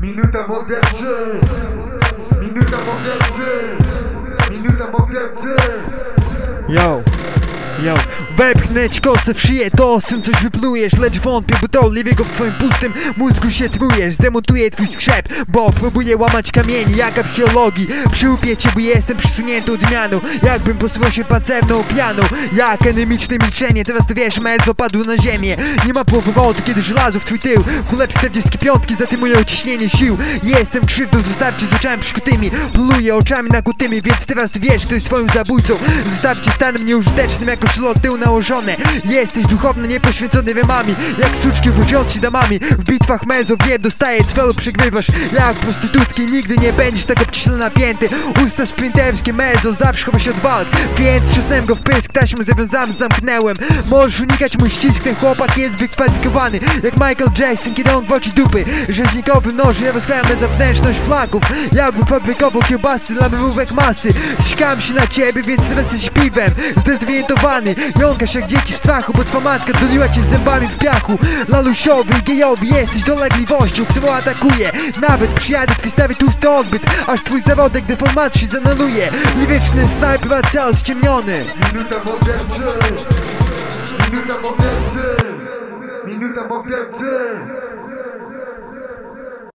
Minuta mordercy, minuta mordercy, minuta mordercy. Yo, wepchnę ci kosę w szyję, to osym coś wyplujesz. Lecz wątpię, bo to liwiego w twoim pustym mózgu się trujesz. Zdemontuję twój skrzep, bo próbuję łamać kamieni jak archeologii. Przyłupię cię, bo jestem przysunięty odmianą, jakbym posuwał się pancerną pianą. Jak enemiczne milczenie, teraz to wiesz, mezo padło na ziemię. Nie ma połowy wody, kiedy żelazo w twój tył. Kule 45 zatymują ciśnienie sił. Jestem krzywdą, zostawcie z oczami przykutymi. Pluję oczami nakutymi, więc teraz ty wiesz, kto jest twoim zabójcą. Zostawcie stanem nieużytecznym jako szlot tył nałożone. Jesteś duchowno niepoświęcony wymami, jak suczki wróciąc się damami. W bitwach mezo wie, dostaje cwelu, przegrywasz jak prostytutki. Nigdy nie będziesz tak obciśle napięty. Usta sprinterskie mezo zawsze chowa się od walk, więc trzasnąłem go w pysk, taśmę zawiązałem, zamknęłem. Możesz unikać mój ścisk, ten chłopak jest wykwalifikowany jak Michael Jackson, kiedy on gwałci dupy. Rzeźnikowy noż, ja rozkrajam zewnętrzność flaków, jakby fabrykował kiełbasy dla wymówek masy. Ściskam się na ciebie, więc teraz jesteś piwem zdezorientowany. Jąkasz jak dzieci w strachu, bo twa matka doliła cię zębami w piachu. Lalusiowy i gejowy jesteś dolegliwością, którą atakuje. Nawet przyjadę twój stawie tłusty odbyt, aż twój zawodek deformacji się zanaluje. Niewieczny snajper, a cel ściemniony. Minuta mordercy, minuta mordercy, minuta mordercy.